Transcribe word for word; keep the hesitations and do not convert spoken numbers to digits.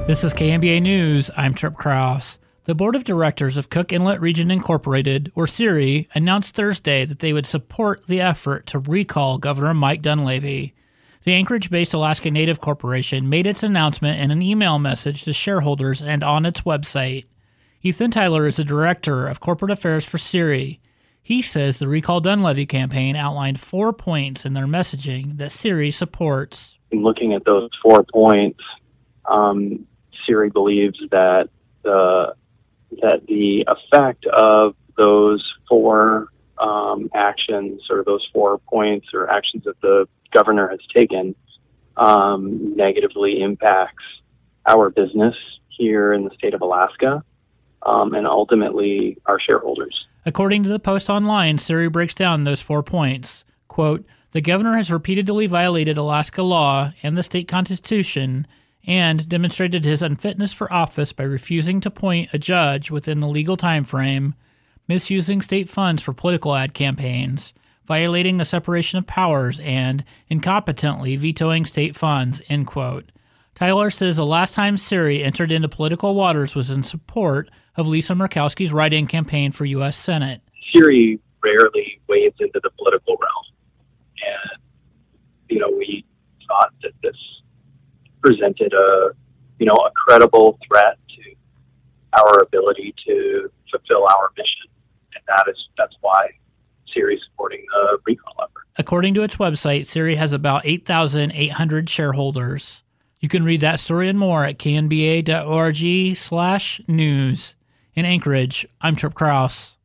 This is K N B A News. I'm Trip Krause. The Board of Directors of Cook Inlet Region Incorporated, or SERI, announced Thursday that they would support the effort to recall Governor Mike Dunleavy. The Anchorage-based Alaska Native Corporation made its announcement in an email message to shareholders and on its website. Ethan Tyler is the Director of Corporate Affairs for SERI. He says the Recall Dunleavy campaign outlined four points in their messaging that SERI supports. In looking at those four points, um, SERI believes that the that the effect of those four um, actions, or those four points or actions that the governor has taken, um, negatively impacts our business here in the state of Alaska, um, and ultimately our shareholders. According to the Post Online, SERI breaks down those four points. Quote, the governor has repeatedly violated Alaska law and the state constitution and demonstrated his unfitness for office by refusing to appoint a judge within the legal time frame, misusing state funds for political ad campaigns, violating the separation of powers, and incompetently vetoing state funds, end quote. Tyler says the last time SERI entered into political waters was in support of Lisa Murkowski's write-in campaign for U S Senate. SERI rarely wades into the political realm. And, you know, we thought that this presented a, you know, a credible threat to our ability to fulfill our mission. And that is, that's why SERI is supporting the recall effort. According to its website, SERI has about eight thousand eight hundred shareholders. You can read that story and more at knba.org slash news. In Anchorage, I'm Trip Krause.